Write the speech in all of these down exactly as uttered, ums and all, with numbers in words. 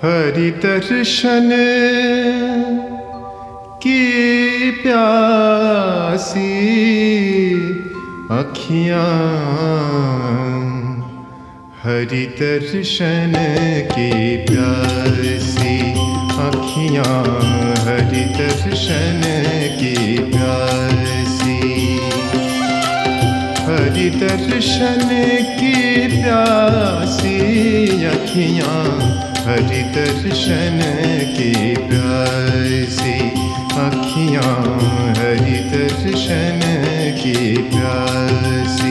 हरि दर्शन की प्यासी अखियाँ, हरि दर्शन की प्यासी अखियाँ, हरि दर्शन की प्यासी, हरि दर्शन की प्यासी अखियाँ, हरि दर्शन की प्यासी अखियाँ, हरि दर्शन की प्यासी।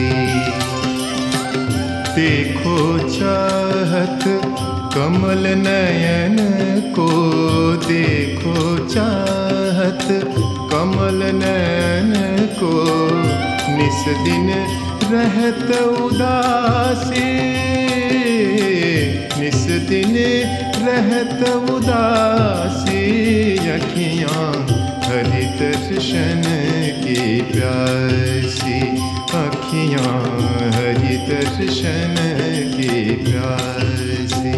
देखो चाहत कमल नयन को, देखो चाहत कमल नयन को, निस दिन रहत उदासी, निस दिन रहत उदासी अखियाँ, हरि दर्शन की प्यासी अखियाँ, हरि दर्शन की प्यासी।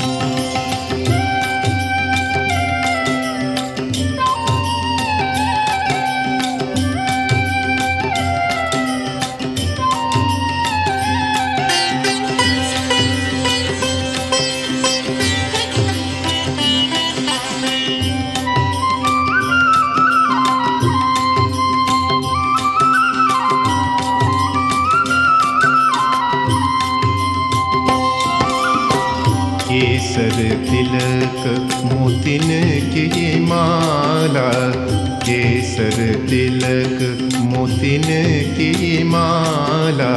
केसर तिलक मोतिन की माला, केसर तिलक मोतिन की माला,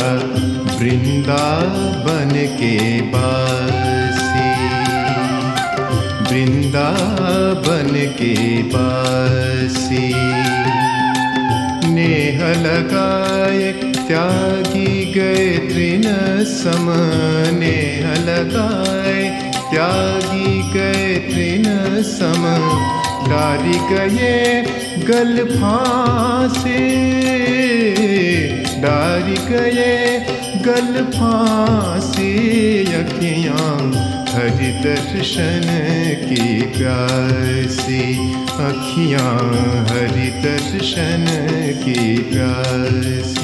वृंदावन के बासी, वृंदावन के बासी। नेह लगाए त्यागी गए तृण सम, नेह लगाए त्यागी गए तृण सम, डारी गए गल फांसे, डारी गए गल फांसे अखियाँ, हरि दर्शन की प्यासी अखियाँ, हरि दर्शन की प्यासी।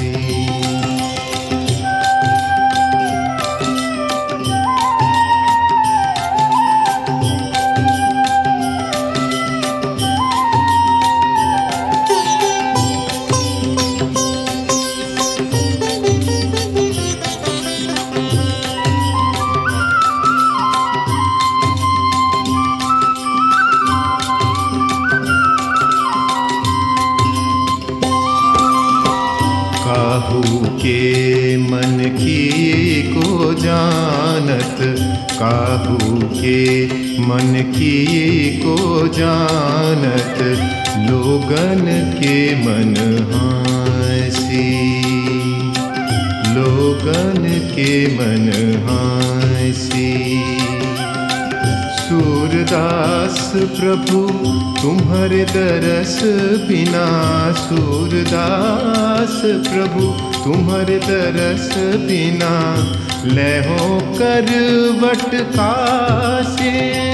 काहू के मन की को जानत, काहू के मन की को जानत, लोगन के मन हासी, लोगन के मन हासी। सूरदास प्रभु तुम्हारे दरस बिना, सूरदास प्रभु तुम्हारे दरस बिना, लहो करवट कासे,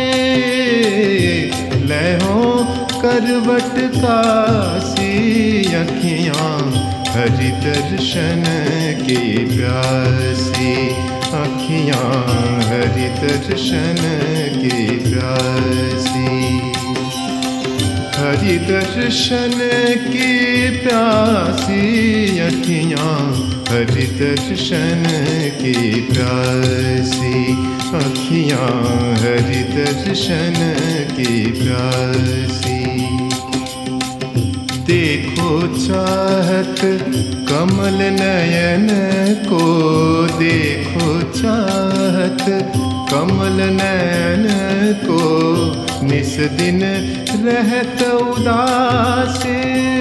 लहो करवट कासे अखियाँ, हरि दर्शन की प्यासी अखियाँ, हरि दर्शन की प्यासी, हरि दर्शन की प्यासी अखियाँ, हरि दर्शन की प्यासी अखियाँ, हरि दर्शन की प्यासी। देखो चाहत कमल नयन को, देखो चाहत कमल नयन को, निस दिन रहत उदासी,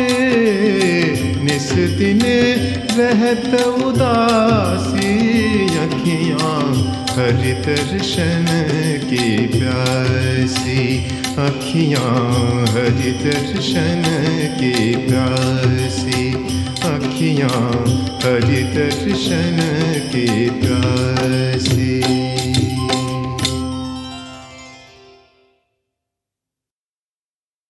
निस दिन रहत उदासी अखियाँ, हरि दर्शन की प्यासी अखियाँ, हरि दर्शन की प्यासी अखियाँ, हरि दर्शन की प्यासी।